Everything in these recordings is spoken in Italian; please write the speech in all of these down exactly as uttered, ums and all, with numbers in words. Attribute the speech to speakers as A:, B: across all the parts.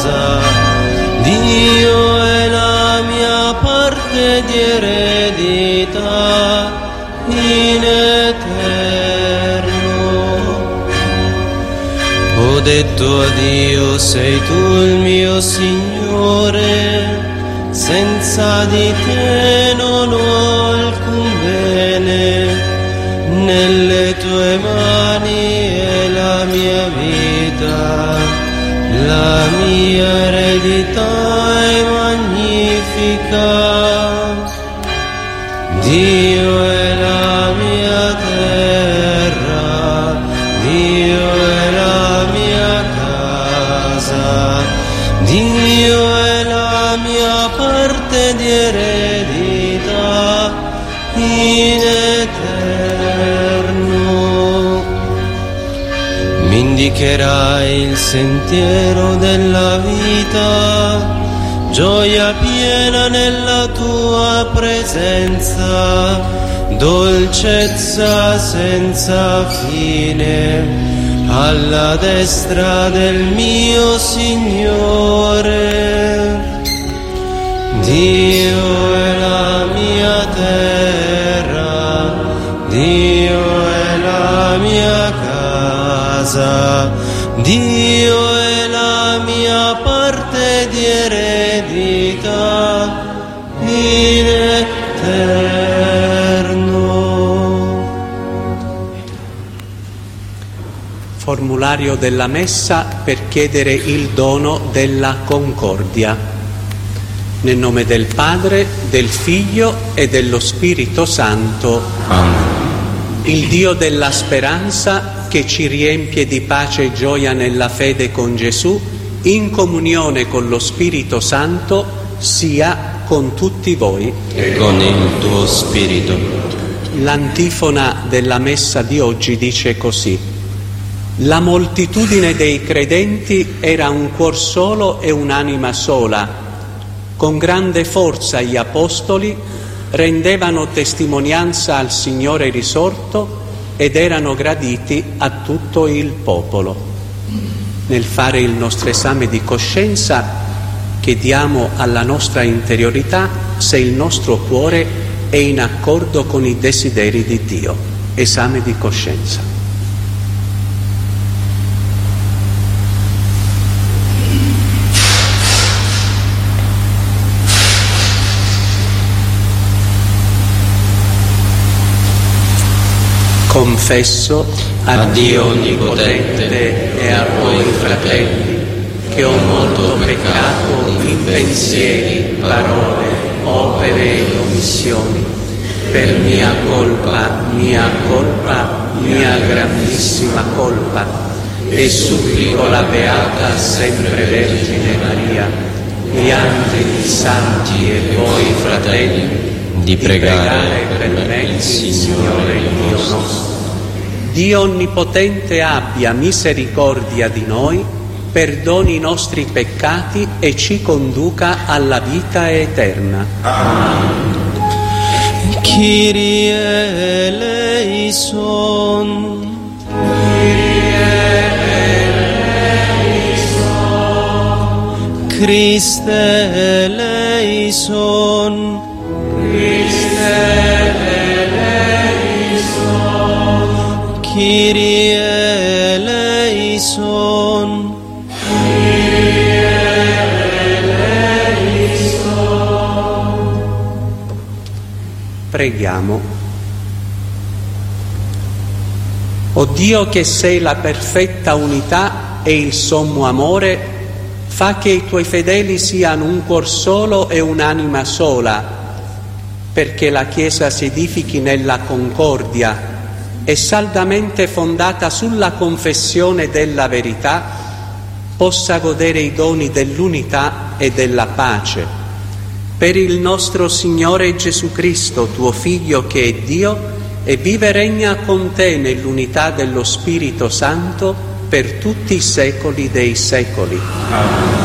A: casa. Dio è la mia parte di eredità in eterno. Ho detto a Dio, sei tu il mio Signore, senza di te non ho alcun bene, nelle tue mani è la mia vita, la mia eredità è magnifica. Dio è la mia terra, Dio è la mia casa, Dio è la mia parte di eredità in eterno. Mi indicherai il sentiero della vita, gioia piena nella tua presenza, dolcezza senza fine alla destra del mio Signore. Dio è la mia terra, Dio è la mia casa, Dio è la mia parte di eredità in eterno.
B: Formulario della Messa per chiedere il dono della concordia. Nel nome del Padre, del Figlio e dello Spirito Santo.
A: Amen.
B: Il Dio della speranza, che ci riempie di pace e gioia nella fede con Gesù, in comunione con lo Spirito Santo, sia con tutti voi.
A: E con il tuo spirito.
B: L'antifona della Messa di oggi dice così: la moltitudine dei credenti era un cuor solo e un'anima sola. Con grande forza gli apostoli rendevano testimonianza al Signore risorto ed erano graditi a tutto il popolo. Nel fare il nostro esame di coscienza chiediamo alla nostra interiorità se il nostro cuore è in accordo con i desideri di Dio. Esame di coscienza. Confesso a Dio Onnipotente e a voi fratelli che ho molto peccato in pensieri, parole, opere e omissioni, per mia colpa, mia colpa, mia grandissima colpa, e supplico la Beata sempre Vergine Maria, gli angeli santi e voi fratelli, di pregare per me il Signore Dio nostro. Dio Onnipotente abbia misericordia di noi, perdoni i nostri peccati e ci conduca alla vita eterna.
A: Amen. Kyrie eleison, Kyrie eleison, Christe eleison, Christe eleison, Kyrie eleison, Kyrie eleison.
B: Preghiamo. O Dio, che sei la perfetta unità e il sommo amore, fa che i tuoi fedeli siano un cuor solo e un'anima sola, perché la Chiesa si edifichi nella concordia e saldamente fondata sulla confessione della verità, possa godere i doni dell'unità e della pace. Per il nostro Signore Gesù Cristo, tuo Figlio, che è Dio, e vive e regna con te nell'unità dello Spirito Santo per tutti i secoli dei secoli. Amen.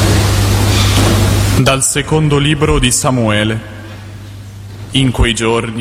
C: Dal secondo libro di Samuele. In quei giorni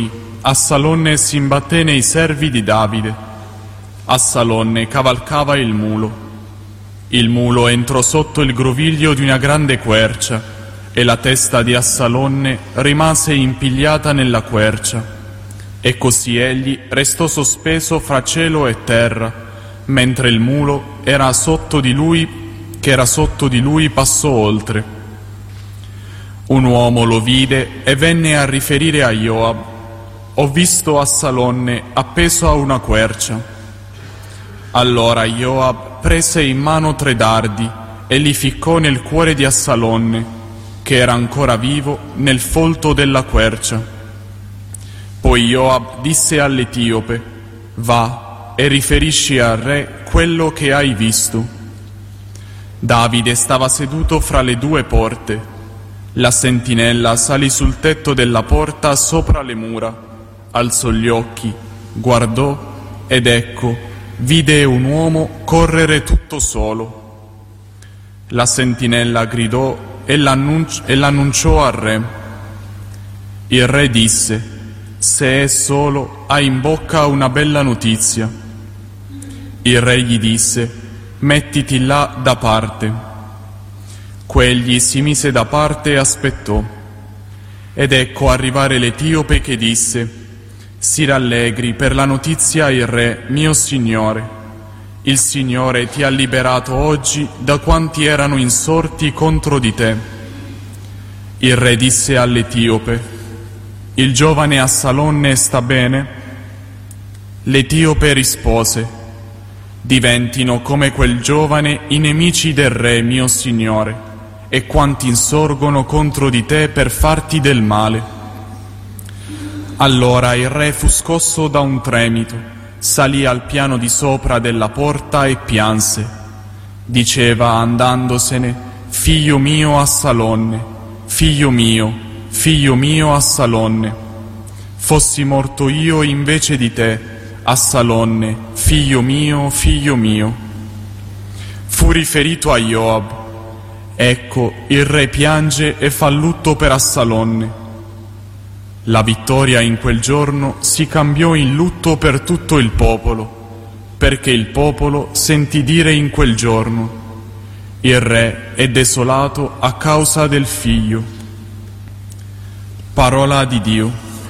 C: Assalonne si imbatté nei servi di Davide. Assalonne cavalcava il mulo. Il mulo entrò sotto il groviglio di una grande quercia e la testa di Assalonne rimase impigliata nella quercia. E così egli restò sospeso fra cielo e terra, mentre il mulo era sotto di lui, che era sotto di lui passò oltre. Un uomo lo vide e venne a riferire a Joab: ho visto Assalonne appeso a una quercia. Allora Joab prese in mano tre dardi e li ficcò nel cuore di Assalonne, che era ancora vivo, nel folto della quercia. Poi Joab disse all'Etiope: va e riferisci al re quello che hai visto. Davide stava seduto fra le due porte. La sentinella salì sul tetto della porta sopra le mura, alzò gli occhi, guardò ed ecco, vide un uomo correre tutto solo. La sentinella gridò e l'annunci- e l'annunciò al re. Il re disse: se è solo, ha in bocca una bella notizia. Il re gli disse: mettiti là da parte. Quegli si mise da parte e aspettò. Ed ecco arrivare l'Etiope che disse: si rallegri per la notizia il re, mio signore. Il Signore ti ha liberato oggi da quanti erano insorti contro di te. Il re disse all'Etiope: il giovane Assalonne sta bene? L'Etiope rispose: diventino come quel giovane i nemici del re, mio signore, e quanti insorgono contro di te per farti del male. Allora il re fu scosso da un tremito, salì al piano di sopra della porta e pianse. Diceva andandosene: figlio mio Assalonne, figlio mio, figlio mio Assalonne, fossi morto io invece di te, Assalonne, figlio mio, figlio mio. Fu riferito a Joab: ecco, il re piange e fa lutto per Assalonne. La vittoria in quel giorno si cambiò in lutto per tutto il popolo, perché il popolo sentì dire in quel giorno: il re è desolato a causa del figlio. Parola di Dio.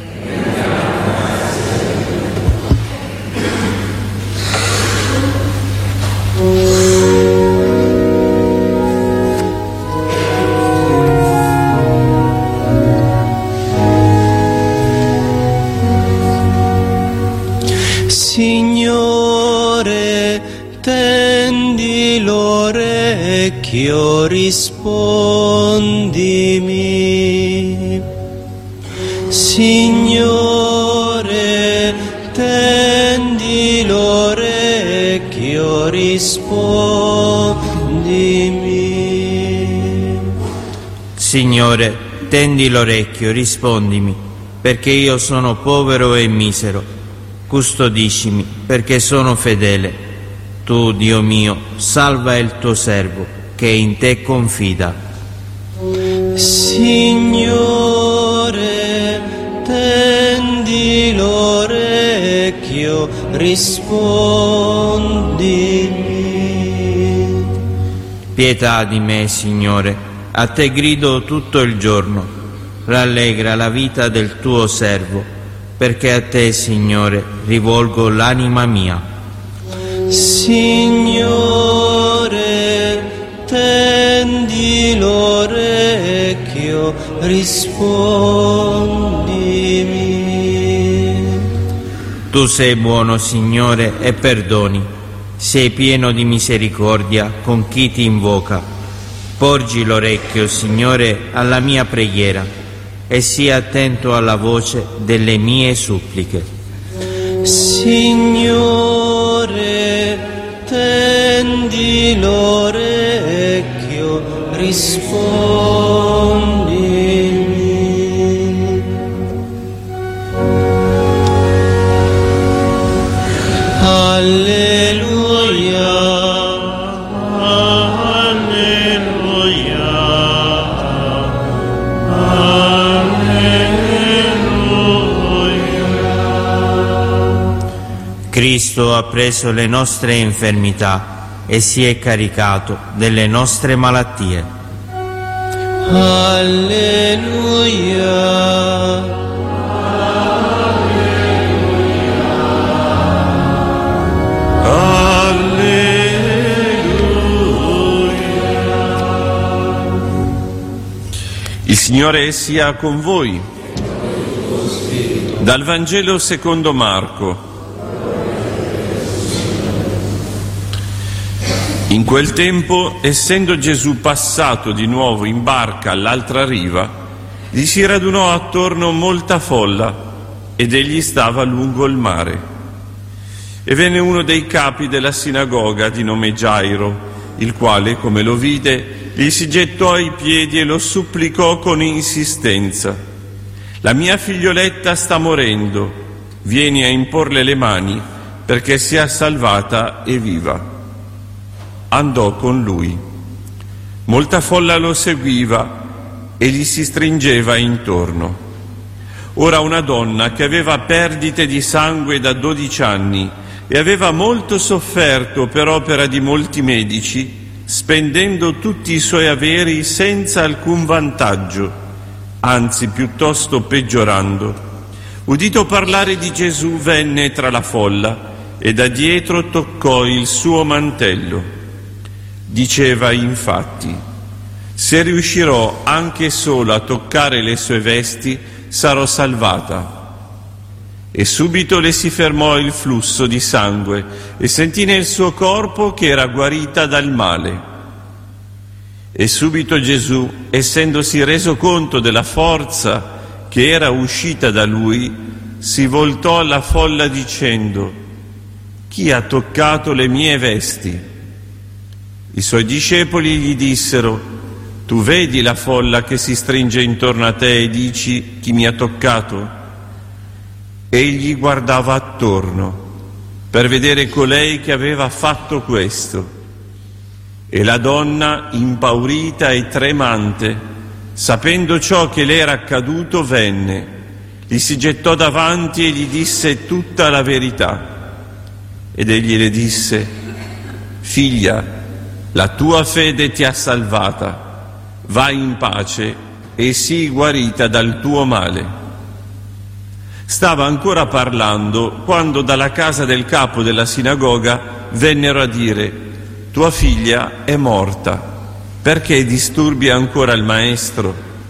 A: Signore, tendi l'orecchio, rispondimi. Signore, tendi l'orecchio, rispondimi.
D: Signore, tendi l'orecchio, rispondimi, perché io sono povero e misero. Custodiscimi, perché sono fedele. Tu, Dio mio, salva il tuo servo, che in te confida.
A: Signore, tendi l'orecchio, rispondimi.
D: Pietà di me, Signore, a te grido tutto il giorno. Rallegra la vita del tuo servo, perché a te, Signore, rivolgo l'anima mia.
A: Signore, tendi l'orecchio, rispondimi.
D: Tu sei buono, Signore, e perdoni. Sei pieno di misericordia con chi ti invoca. Porgi l'orecchio, Signore, alla mia preghiera e sii attento alla voce delle mie suppliche.
A: Signore, tendi l'orecchio, rispondimi. Alleluia, alleluia, alleluia.
D: Cristo ha preso le nostre infermità e si è caricato delle nostre malattie.
A: Alleluia.
E: Il Signore sia con voi. Dal Vangelo secondo Marco. In quel tempo, essendo Gesù passato di nuovo in barca all'altra riva, gli si radunò attorno molta folla ed egli stava lungo il mare. E venne uno dei capi della sinagoga di nome Gairo, il quale, come lo vide, gli si gettò ai piedi e lo supplicò con insistenza: la mia figlioletta sta morendo, vieni a imporle le mani perché sia salvata e viva. Andò con lui. Molta folla lo seguiva e gli si stringeva intorno. Ora una donna che aveva perdite di sangue da dodici anni e aveva molto sofferto per opera di molti medici, spendendo tutti i suoi averi senza alcun vantaggio, anzi piuttosto peggiorando, udito parlare di Gesù, venne tra la folla e da dietro toccò il suo mantello. Diceva infatti: se riuscirò anche solo a toccare le sue vesti, sarò salvata. E subito le si fermò il flusso di sangue e sentì nel suo corpo che era guarita dal male. E subito Gesù, essendosi reso conto della forza che era uscita da lui, si voltò alla folla dicendo: chi ha toccato le mie vesti? I suoi discepoli gli dissero: tu vedi la folla che si stringe intorno a te e dici: chi mi ha toccato? Egli guardava attorno per vedere colei che aveva fatto questo. E la donna, impaurita e tremante, sapendo ciò che le era accaduto, venne, gli si gettò davanti e gli disse tutta la verità. Ed egli le disse: figlia, la tua fede ti ha salvata, vai in pace e sii guarita dal tuo male. Stava ancora parlando quando dalla casa del capo della sinagoga vennero a dire: tua figlia è morta, perché disturbi ancora il maestro?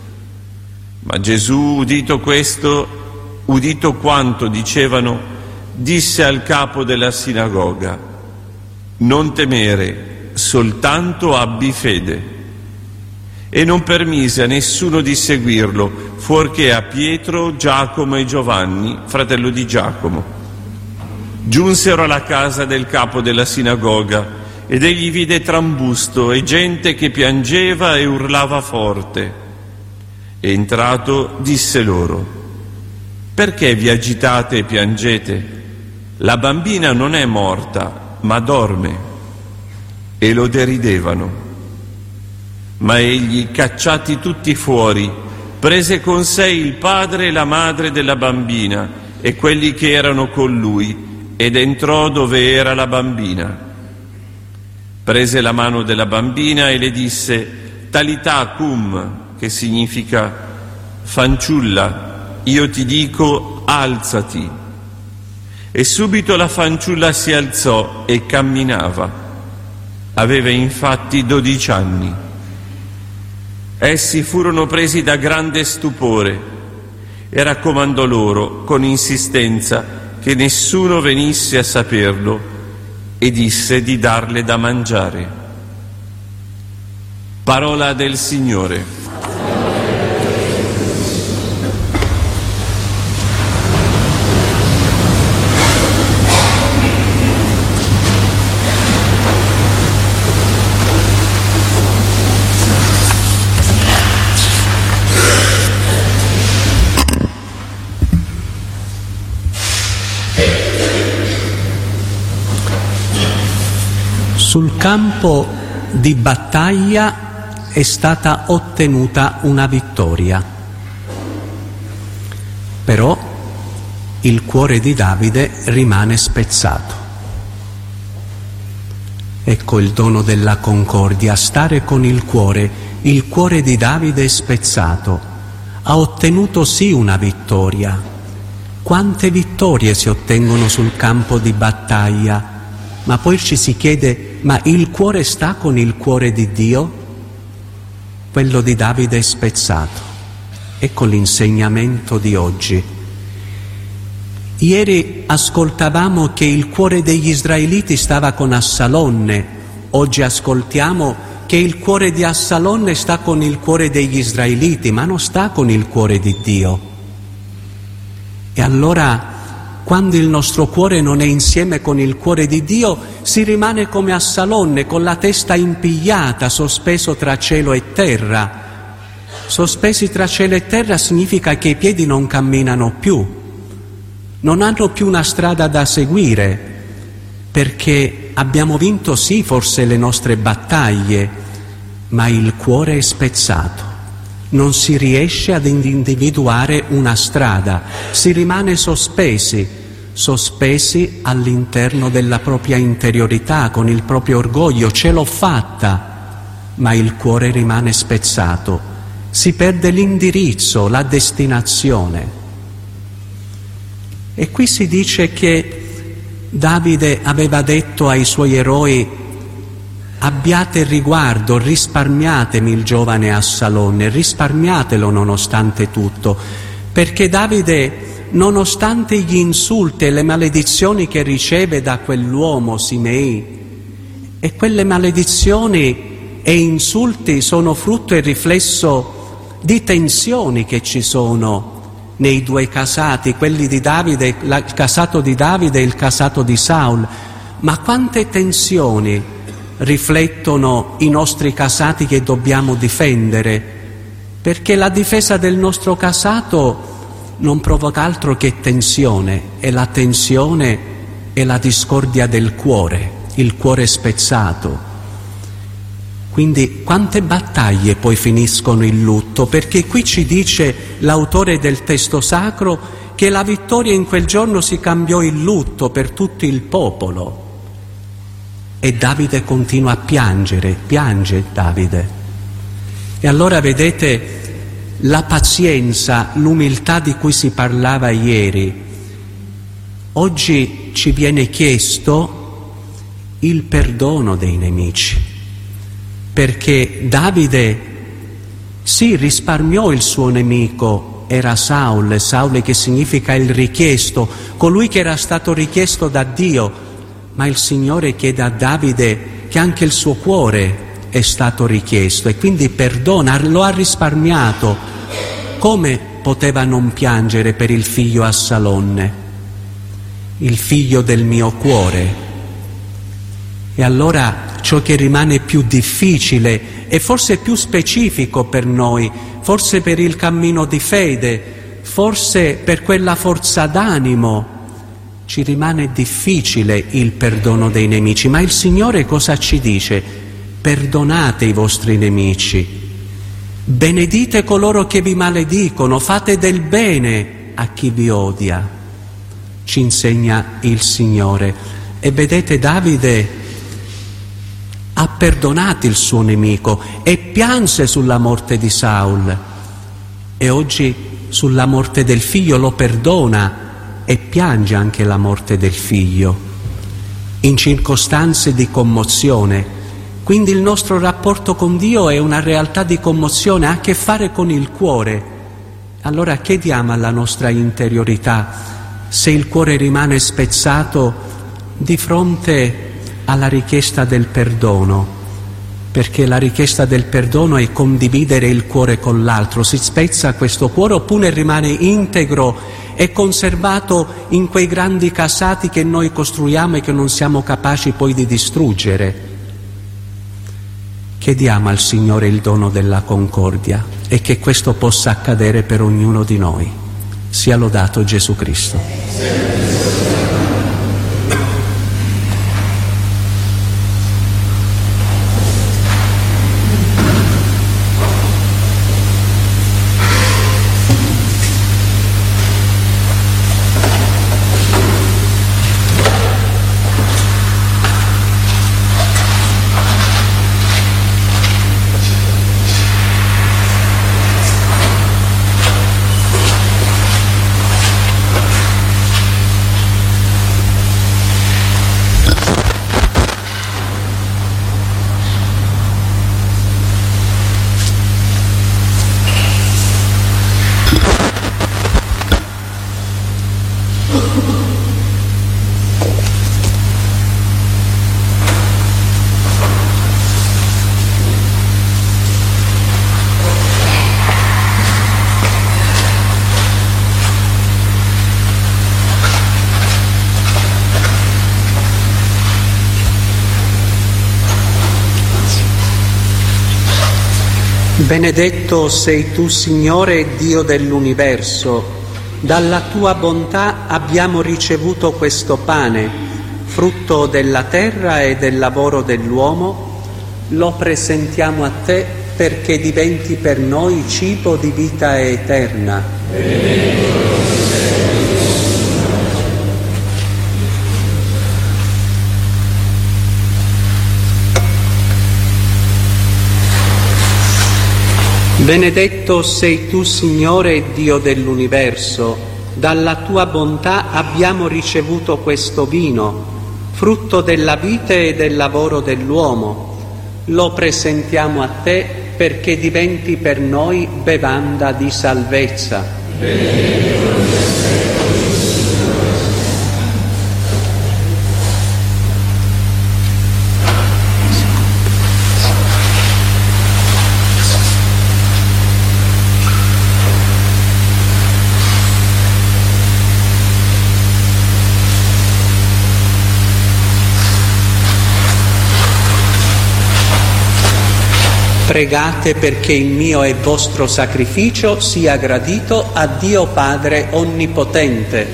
E: Ma Gesù, udito questo, udito quanto dicevano, disse al capo della sinagoga: non temere, soltanto abbi fede. E non permise a nessuno di seguirlo, fuorché a Pietro, Giacomo e Giovanni, fratello di Giacomo. Giunsero alla casa del capo della sinagoga ed egli vide trambusto e gente che piangeva e urlava forte. E entrato disse loro: perché vi agitate e piangete? La bambina non è morta, ma dorme. E lo deridevano. Ma egli, cacciati tutti fuori, prese con sé il padre e la madre della bambina e quelli che erano con lui, ed entrò dove era la bambina. Prese la mano della bambina e le disse: Talità cum, che significa: fanciulla, io ti dico, alzati. E subito la fanciulla si alzò e camminava. Aveva infatti dodici anni. Essi furono presi da grande stupore e raccomandò loro con insistenza che nessuno venisse a saperlo e disse di darle da mangiare. Parola del Signore.
F: Sul campo di battaglia è stata ottenuta una vittoria, però il cuore di Davide rimane spezzato. Ecco il dono della concordia, stare con il cuore. Il cuore di Davide è spezzato. Ha ottenuto sì una vittoria. Quante vittorie si ottengono sul campo di battaglia? Ma poi ci si chiede, ma il cuore sta con il cuore di Dio? Quello di Davide è spezzato. Ecco l'insegnamento di oggi. Ieri ascoltavamo che il cuore degli israeliti stava con Assalonne, oggi ascoltiamo che il cuore di Assalonne sta con il cuore degli israeliti, ma non sta con il cuore di Dio. E allora, quando il nostro cuore non è insieme con il cuore di Dio, si rimane come Assalonne, con la testa impigliata, sospeso tra cielo e terra. Sospesi tra cielo e terra significa che i piedi non camminano più. Non hanno più una strada da seguire, perché abbiamo vinto sì forse le nostre battaglie, ma il cuore è spezzato. Non si riesce ad individuare una strada, si rimane sospesi, sospesi all'interno della propria interiorità, con il proprio orgoglio. Ce l'ho fatta, ma il cuore rimane spezzato. Si perde l'indirizzo, la destinazione. E qui si dice che Davide aveva detto ai suoi eroi: abbiate riguardo, risparmiatemi il giovane Assalonne, risparmiatelo nonostante tutto, perché Davide, nonostante gli insulti e le maledizioni che riceve da quell'uomo Simei, e quelle maledizioni e insulti sono frutto e riflesso di tensioni che ci sono nei due casati, quelli di Davide, il casato di Davide e il casato di Saul. Ma quante tensioni riflettono i nostri casati che dobbiamo difendere, perché la difesa del nostro casato non provoca altro che tensione, e la tensione è la discordia del cuore, il cuore spezzato. Quindi quante battaglie poi finiscono in lutto, perché qui ci dice l'autore del testo sacro che la vittoria in quel giorno si cambiò in lutto per tutto il popolo. E Davide continua a piangere, piange Davide. E allora vedete la pazienza, l'umiltà di cui si parlava ieri. Oggi ci viene chiesto il perdono dei nemici. Perché Davide sì risparmiò il suo nemico, era Saul, Saul che significa il richiesto, colui che era stato richiesto da Dio, ma il Signore chiede a Davide che anche il suo cuore è stato richiesto e quindi perdona, lo ha risparmiato. Come poteva non piangere per il figlio Assalonne, il figlio del mio cuore? E allora ciò che rimane più difficile e forse più specifico per noi, forse per il cammino di fede, forse per quella forza d'animo, ci rimane difficile il perdono dei nemici. Ma il Signore cosa ci dice? Perdonate i vostri nemici, benedite coloro che vi maledicono, fate del bene a chi vi odia, ci insegna il Signore. E vedete, Davide ha perdonato il suo nemico e pianse sulla morte di Saul, e oggi sulla morte del figlio lo perdona e piange anche la morte del figlio in circostanze di commozione. Quindi il nostro rapporto con Dio è una realtà di commozione, ha a che fare con il cuore. Allora chiediamo alla nostra interiorità, se il cuore rimane spezzato di fronte alla richiesta del perdono, perché la richiesta del perdono è condividere il cuore con l'altro. Si spezza questo cuore oppure rimane integro e conservato in quei grandi casati che noi costruiamo e che non siamo capaci poi di distruggere? Chiediamo al Signore il dono della concordia e che questo possa accadere per ognuno di noi. Sia lodato Gesù Cristo. Benedetto sei tu, Signore, Dio dell'universo. Dalla tua bontà abbiamo ricevuto questo pane, frutto della terra e del lavoro dell'uomo. Lo presentiamo a te perché diventi per noi cibo di vita eterna. Benedetto sei tu, Signore, Dio dell'universo. Dalla tua bontà abbiamo ricevuto questo vino, frutto della vite e del lavoro dell'uomo. Lo presentiamo a te perché diventi per noi bevanda di salvezza. Pregate perché il mio e vostro sacrificio sia gradito a Dio Padre Onnipotente.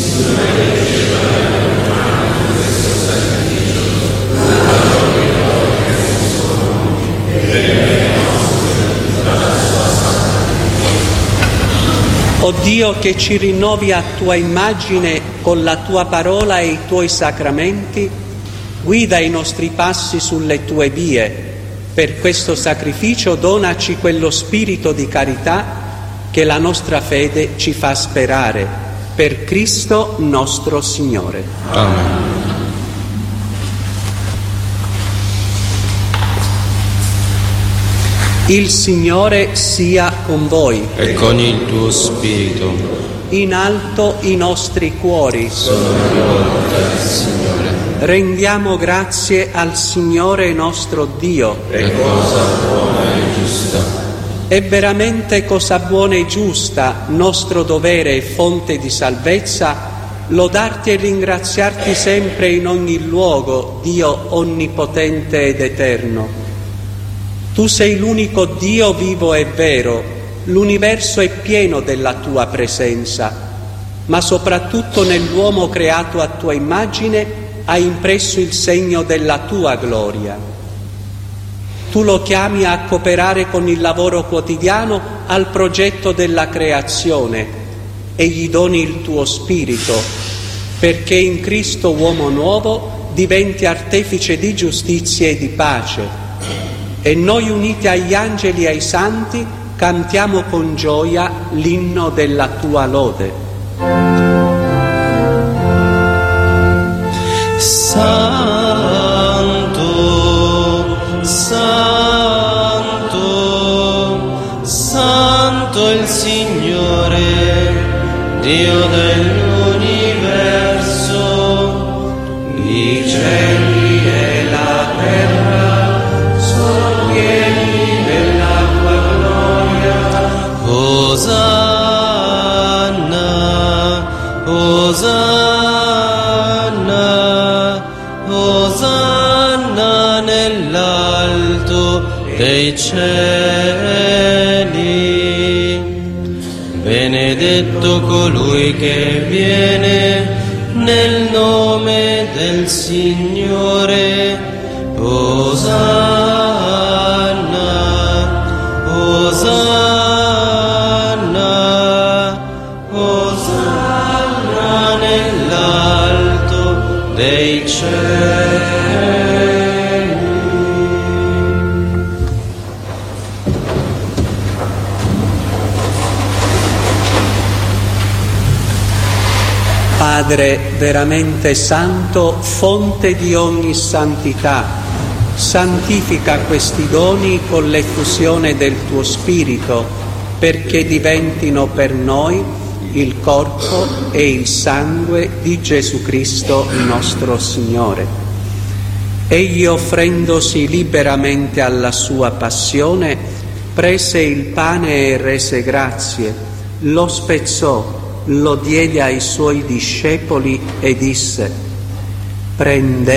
F: O Dio, che ci rinnovi a tua immagine con la tua parola e i tuoi sacramenti, guida i nostri passi sulle tue vie. Per questo sacrificio donaci quello spirito di carità che la nostra fede ci fa sperare. Per Cristo nostro Signore.
A: Amen.
F: Il Signore sia con voi.
A: E con il tuo spirito.
F: In alto i nostri cuori.
A: Sono rivolti al Signore.
F: Rendiamo grazie al Signore nostro Dio.
A: È cosa buona e giusta.
F: È veramente cosa buona e giusta, nostro dovere e fonte di salvezza, lodarti e ringraziarti sempre in ogni luogo, Dio onnipotente ed eterno. Tu sei l'unico Dio vivo e vero, l'universo è pieno della tua presenza, ma soprattutto nell'uomo creato a tua immagine hai impresso il segno della tua gloria. Tu lo chiami a cooperare con il lavoro quotidiano al progetto della creazione e gli doni il tuo spirito, perché in Cristo uomo nuovo diventi artefice di giustizia e di pace. E noi uniti agli angeli e ai santi cantiamo con gioia l'inno della tua lode.
A: Santo, Santo, Santo il Signore, Dio dell'universo, i cieli e la terra sono pieni della tua gloria. Osanna, Osanna. Osanna nell'alto dei cieli. Benedetto colui che viene nel nome del Signore. Osanna, Osanna, Osanna nell'alto dei cieli.
F: Padre veramente santo, fonte di ogni santità, santifica questi doni con l'effusione del tuo Spirito, perché diventino per noi il corpo e il sangue di Gesù Cristo nostro Signore. Egli, offrendosi liberamente alla sua passione, prese il pane e rese grazie, lo spezzò, lo diede ai suoi discepoli e disse: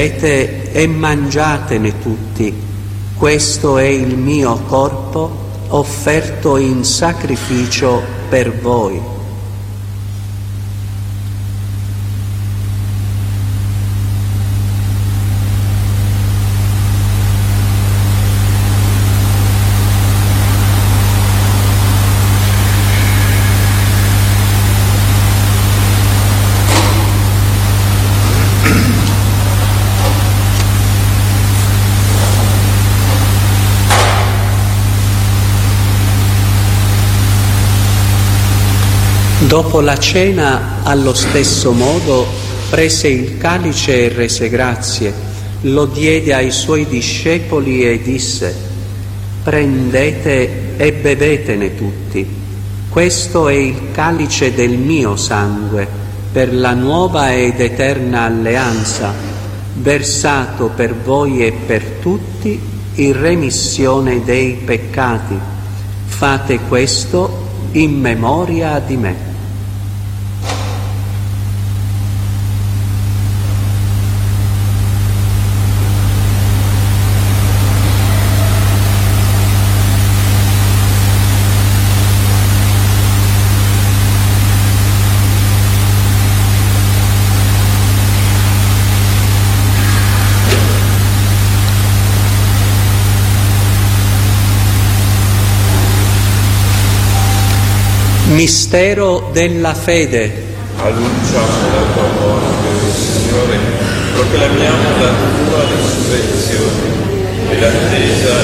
F: prendete e mangiatene tutti, questo è il mio corpo offerto in sacrificio per voi. Dopo la cena, allo stesso modo, prese il calice e rese grazie, lo diede ai suoi discepoli e disse: «Prendete e bevetene tutti. Questo è il calice del mio sangue, per la nuova ed eterna alleanza, versato per voi e per tutti in remissione dei peccati. Fate questo in memoria di me». Mistero della fede.
E: Annunciamo la tua morte, Signore, proclamiamo la tua risurrezione e l'attesa.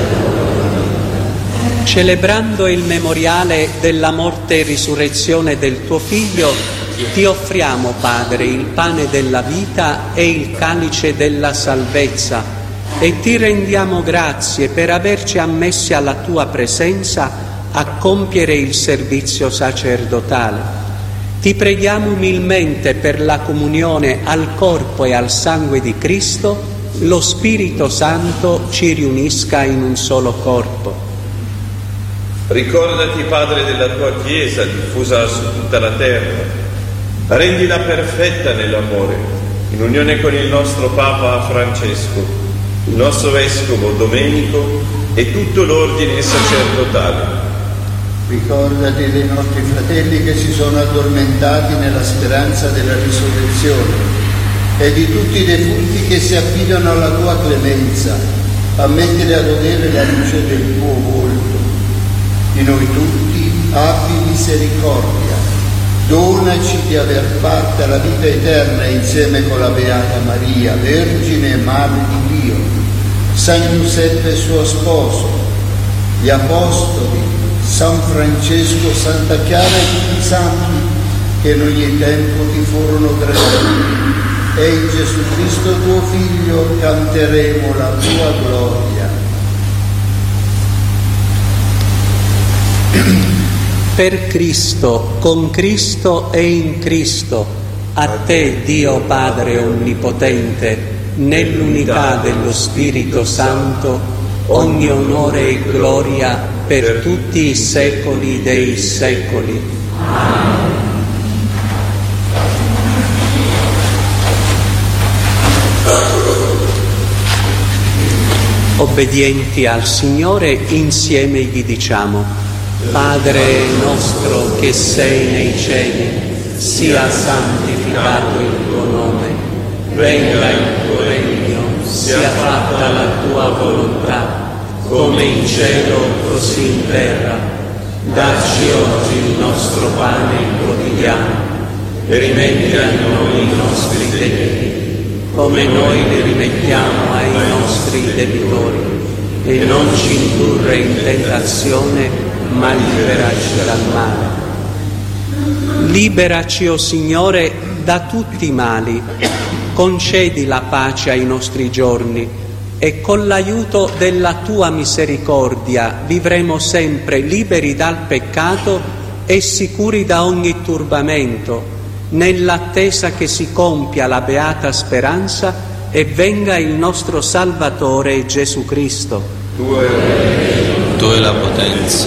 F: Celebrando il memoriale della morte e risurrezione del tuo Figlio, ti offriamo, Padre, il pane della vita e il calice della salvezza, e ti rendiamo grazie per averci ammessi alla tua presenza a compiere il servizio sacerdotale. Ti preghiamo umilmente per la comunione al corpo e al sangue di Cristo, lo Spirito Santo ci riunisca in un solo corpo.
E: Ricordati, Padre, della tua Chiesa diffusa su tutta la terra. Rendila perfetta nell'amore, in unione con il nostro Papa Francesco, il nostro Vescovo Domenico e tutto l'ordine sacerdotale.
G: Ricordati dei nostri fratelli che si sono addormentati nella speranza della risurrezione e di tutti i defunti che si affidano alla tua clemenza. Ammettili a godere la luce del tuo volto. Di noi tutti abbi misericordia. Donaci di aver fatta la vita eterna insieme con la Beata Maria, Vergine e Madre di Dio, San Giuseppe suo sposo, gli Apostoli, San Francesco, Santa Chiara e tutti i santi che in ogni tempo ti furono graditi, e in Gesù Cristo tuo Figlio canteremo la tua gloria.
F: Per Cristo, con Cristo e in Cristo, a te, Dio Padre Onnipotente, nell'unità dello Spirito Santo, ogni onore e gloria per tutti i secoli dei secoli. Amen. Obbedienti al Signore, insieme gli diciamo: Padre nostro che sei nei cieli, sia santificato il tuo nome, venga il tuo regno, sia fatta la tua volontà, come in cielo così in terra. Dacci oggi il nostro pane quotidiano e rimetti a noi i nostri debiti, come noi li rimettiamo ai nostri debitori, e non ci indurre in tentazione, ma liberaci dal male. Liberaci, o Signore, da tutti i mali, concedi la pace ai nostri giorni, e con l'aiuto della tua misericordia vivremo sempre liberi dal peccato e sicuri da ogni turbamento, nell'attesa che si compia la beata speranza e venga il nostro Salvatore Gesù Cristo.
A: Tu è la potenza.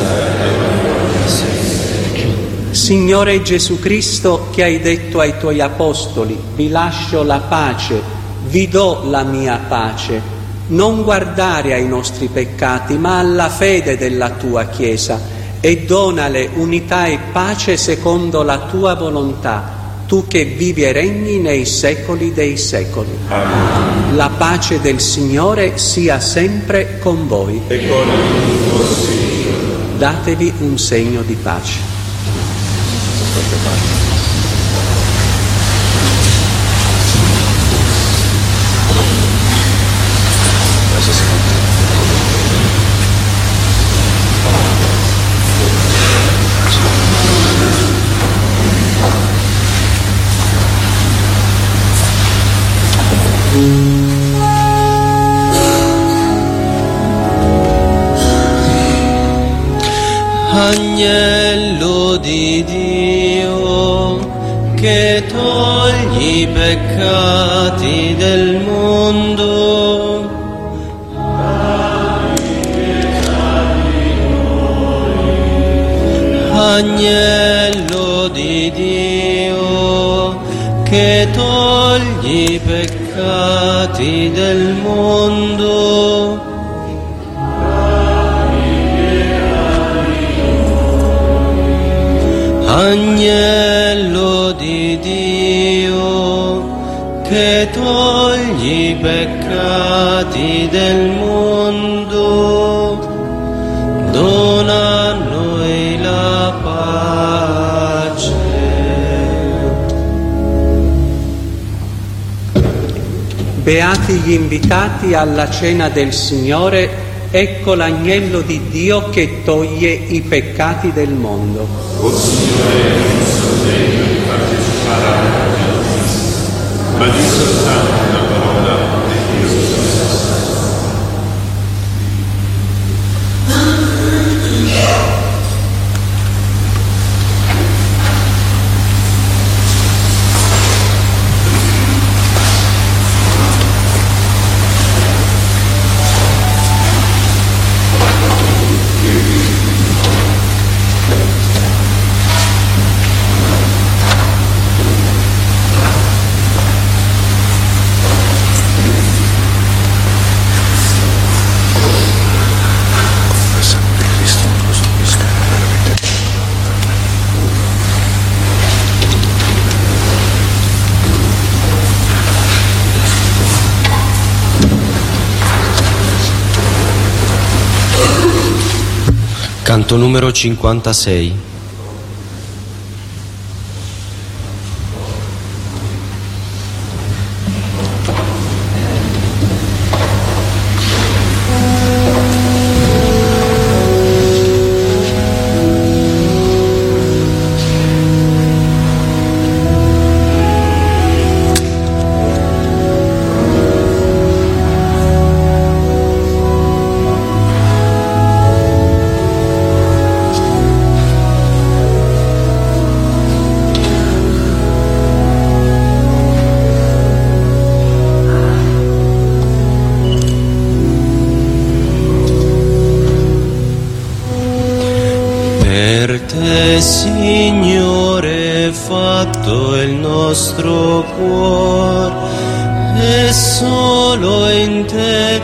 F: Signore Gesù Cristo, che hai detto ai tuoi apostoli: vi lascio la pace, vi do la mia pace. non guardare ai nostri peccati, ma alla fede della tua Chiesa, e donale unità e pace secondo la tua volontà, tu che vivi e regni nei secoli dei secoli.
E: Amen.
F: La pace del Signore sia sempre con voi.
E: E con il tuo spirito.
F: Datevi un segno di pace.
A: Agnello di Dio, che togli i peccati del mondo, Agnello di Dio, che togli i peccati del mondo, Agnello di Dio, che togli i peccati del mondo, dona a noi la pace.
F: Beati gli invitati alla cena del Signore, ecco l'agnello di Dio che toglie i peccati del mondo.
E: O Signore, non sono degno di partecipare alla mia messa, ma di soltanto una parola e io sono.
A: Canto numero cinquantasei. Per te, Signore, fatto il nostro cuore, e solo in te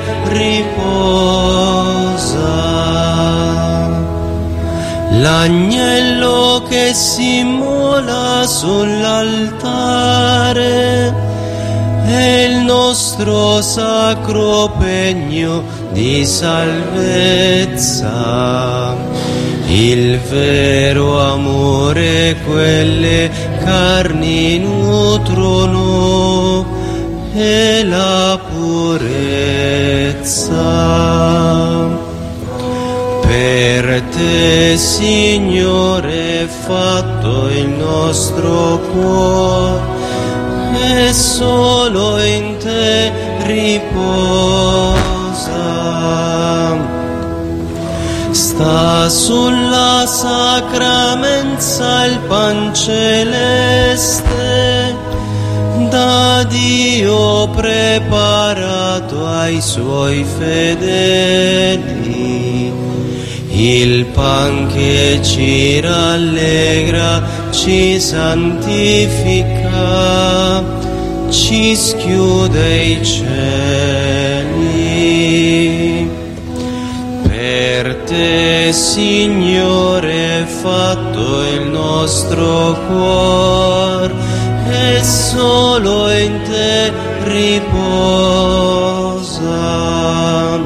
A: riposa. L'agnello che si immola sull'altare è il nostro sacro pegno di salvezza. Il vero amore quelle carni nutrono e la purezza. Per te, Signore, fatto il nostro cuore, e solo in te riposa. Sta sulla sacra mensa il pan celeste, da Dio preparato ai suoi fedeli. Il pan che ci rallegra, ci santifica, ci schiude i cieli. Per te, Signore, è fatto il nostro cuor, e solo in te riposa.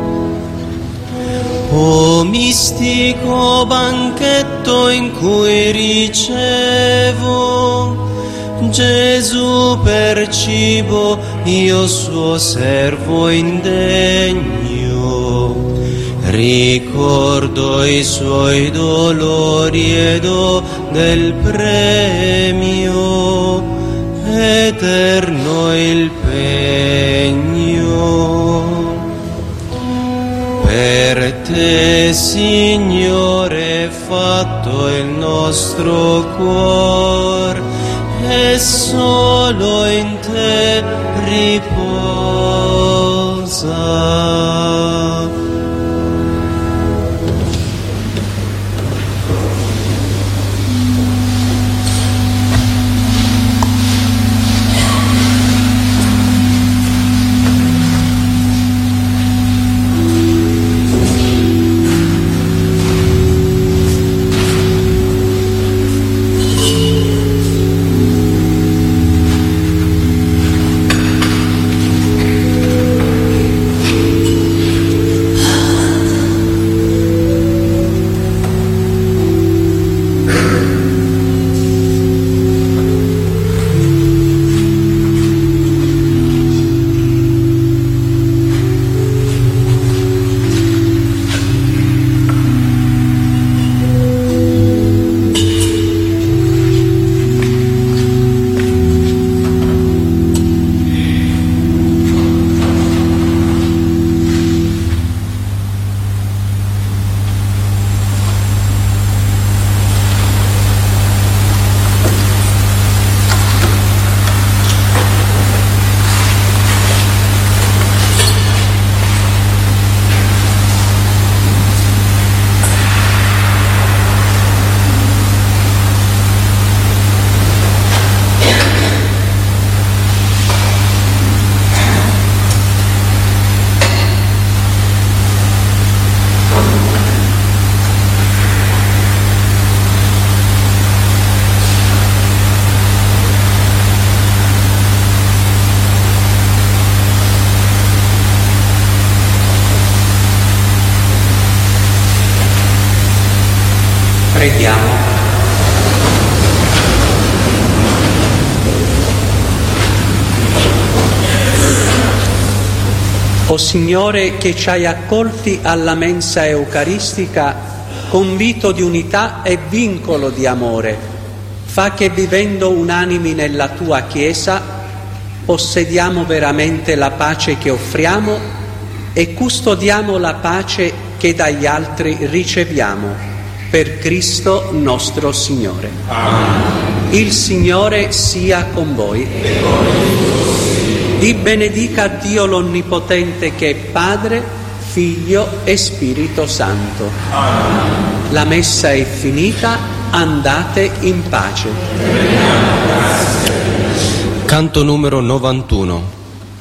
A: O mistico banchetto in cui ricevo Gesù per cibo, io suo servo indegno. Ricordo i suoi dolori ed ho del premio eterno il pegno. Per te, Signore, è fatto il nostro cuor, e solo in te riposa.
F: Preghiamo. O Signore, che ci hai accolti alla mensa eucaristica con vito di unità e vincolo di amore, fa che vivendo unanimi nella tua Chiesa possediamo veramente la pace che offriamo e custodiamo la pace che dagli altri riceviamo. Per Cristo nostro Signore. Amen. Il Signore sia con voi. Vi benedica Dio l'Onnipotente, che è Padre, Figlio e Spirito Santo. Amen. La messa è finita, andate in pace.
A: Canto numero novantuno.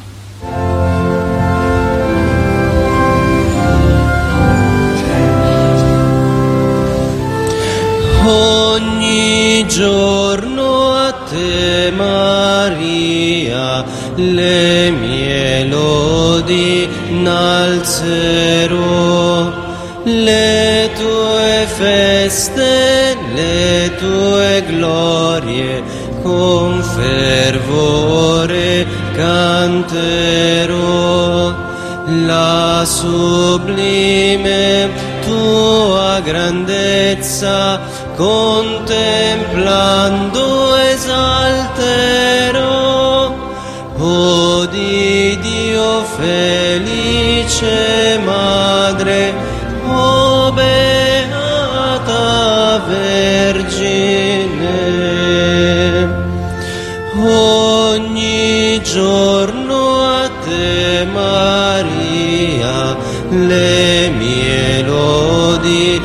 A: Ogni giorno a te, Maria, le mie lodi innalzerò, le tue feste, le tue glorie, con fervore canterò. La sublime tua grandezza contemplando esalterò. O di Dio felice Madre, o beata Vergine, ogni giorno a te, Maria, le mie lodi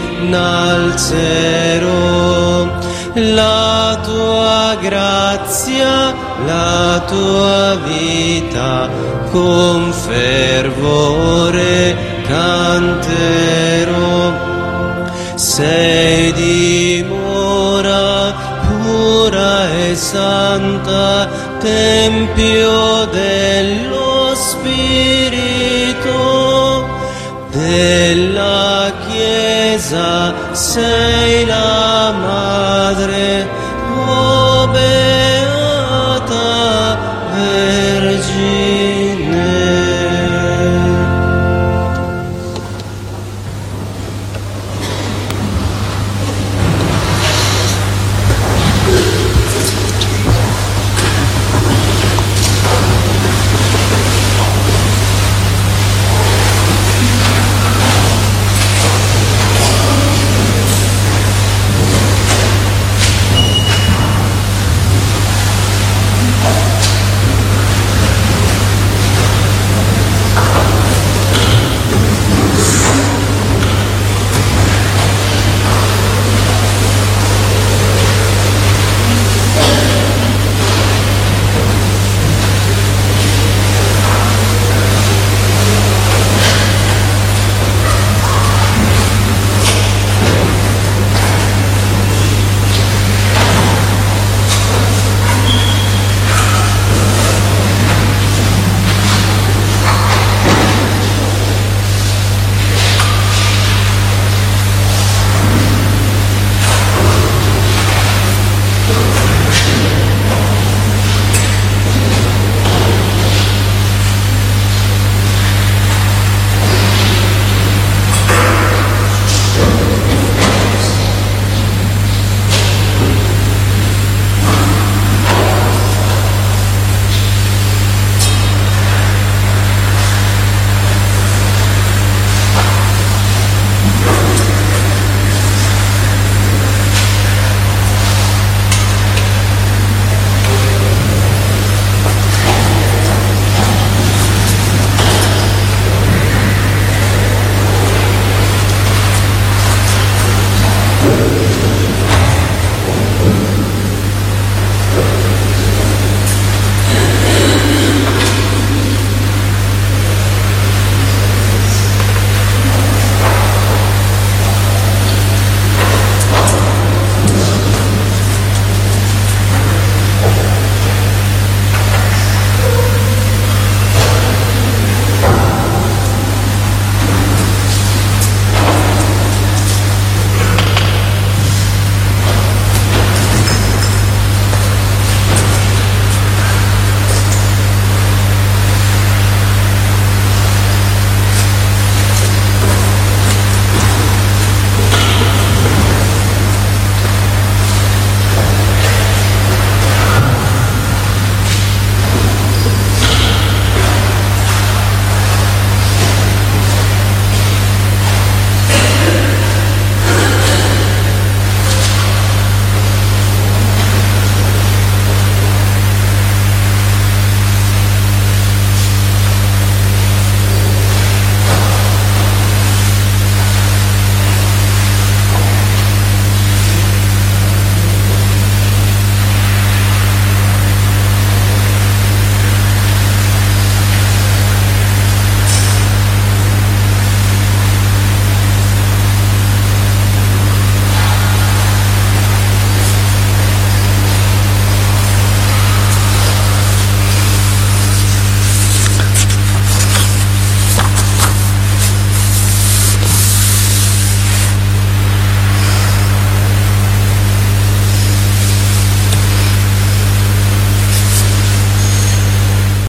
A: innalzerò. La tua grazia, la tua vita con fervore canterò. Sei dimora pura e santa, tempio dello Spirito, della Chiesa sei la madre,